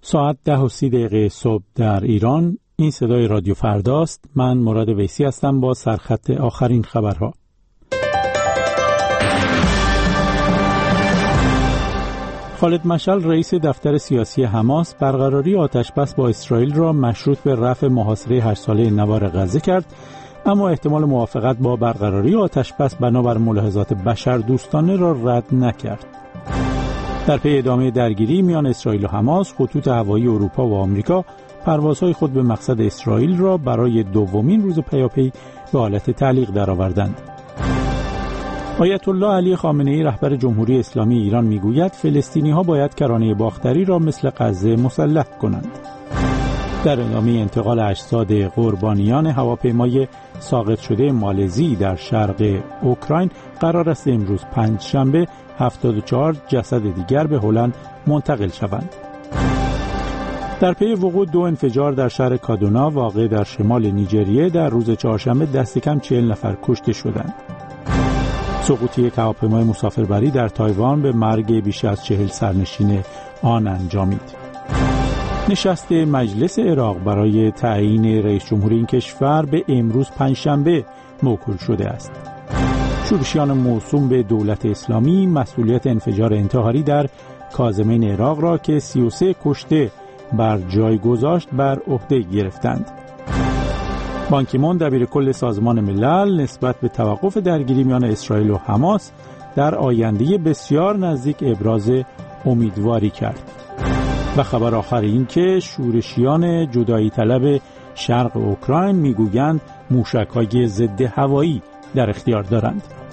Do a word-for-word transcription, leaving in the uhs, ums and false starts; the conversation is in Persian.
ساعت ده و سی دقیقه صبح در ایران. این صدای رادیو فرداست. من مراد ویسی هستم با سرخط آخرین خبرها. خالد مشعل رئیس دفتر سیاسی حماس برقراری آتشبس با اسرائیل را مشروط به رفع محاصره هشت ساله نوار غزه کرد، اما احتمال موافقت با برقراری آتشبس بنابر ملاحظات بشردوستانه را رد نکرد. در پی ادامه درگیری میان اسرائیل و حماس، خطوط هوایی اروپا و آمریکا پروازهای خود به مقصد اسرائیل را برای دومین روز پیاپی به حالت تعلیق درآوردند. آیت الله علی خامنه‌ای رهبر جمهوری اسلامی ایران میگوید فلسطینی‌ها باید کرانه باختری را مثل غزه مسلح کنند. در ادامه انتقال اجساد قربانیان هواپیمای ساقط شده مالزی در شرق اوکراین، قرار است امروز پنجشنبه هفتاد و چهار جسد دیگر به هلند منتقل شوند. در پی وقوع دو انفجار در شهر کادونا واقع در شمال نیجریه در روز چهارشنبه دست کم چهل نفر کشته شدند. سقوط یک هواپیمای مسافربری در تایوان به مرگ بیش از چهل سرنشین آن انجامید. نشست مجلس عراق برای تعیین رئیس جمهور این کشور به امروز پنجشنبه موکول شده است. شورشیان موسوم به دولت اسلامی مسئولیت انفجار انتحاری در کاظمین عراق را که سی و سه کشته بر جای گذاشت بر عهده گرفتند. بان کی مون دبیرکل سازمان ملل نسبت به توقف درگیری میان اسرائیل و حماس در آینده بسیار نزدیک ابراز امیدواری کرد. و خبر آخر این که شورشیان جدایی طلب شرق اوکراین میگویند موشک‌های ضد هوایی در اختیار دارند.